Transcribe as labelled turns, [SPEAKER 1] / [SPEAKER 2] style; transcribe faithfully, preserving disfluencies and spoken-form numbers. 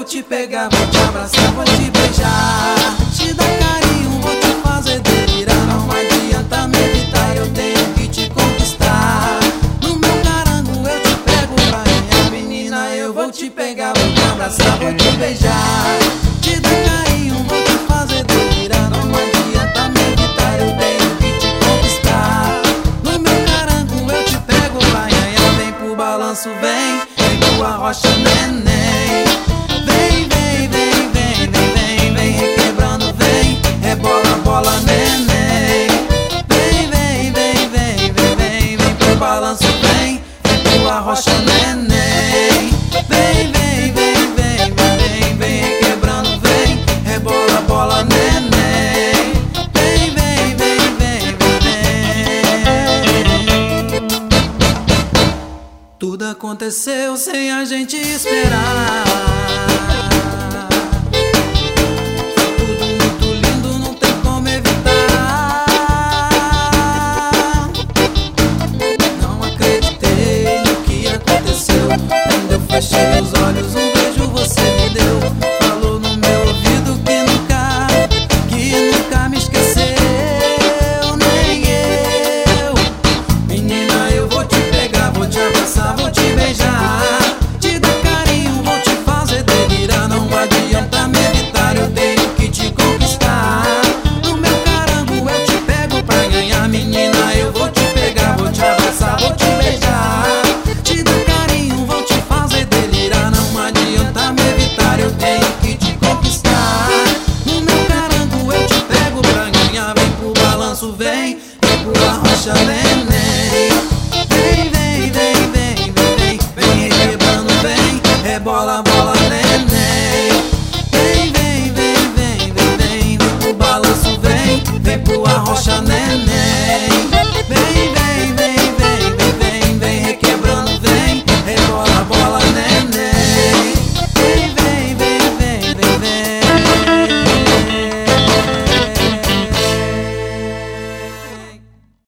[SPEAKER 1] te pegar, vou te abraçar, vou te beijar, te dar carinho, vou te fazer delirar. Não adianta me evitar, eu tenho que te conquistar. No meu carango eu te pego pra ganhar. Menina, eu vou te pegar, vou te abraçar, vou te beijar, te dar carinho, vou te fazer delirar. Não adianta me evitar, eu tenho que te conquistar. No meu carango eu te pego pra ganhar. Vem pro balanço, vem, vem pro arrocha, neném. Vem, vem, vem, vem, vem, vem, vem requebrando, vem, rebola, bola, neném. Vem, vem, vem, vem, vem, vem, vem pro balanço, vem, vem pro arrocha, neném. Vem, vem, vem, vem, vem, vem requebrando, vem, rebola, bola, neném. Vem, vem, vem, vem, vem, vem. Tudo aconteceu sem a gente esperar. Foi tudo muito lindo, não tem como evitar. Não acreditei no que aconteceu. Quando eu fechei os olhos, um beijo você me deu. Falou no meu ouvido que nunca, que nunca me esqueceu, nem eu. Menina, eu vou te pegar, vou te abraçar, vou te beijar, te dar carinho, vou te fazer delirar. Não adianta me evitar, eu tenho que te conquistar. No meu carango eu te pego pra ganhar. Menina, eu vou te pegar, vou te abraçar, vou te beijar, te dar carinho, vou te fazer delirar. Não adianta me evitar, eu tenho que te conquistar. No meu carango eu te pego pra ganhar. Vem pro balanço, vem, vem pro arrocha, vem.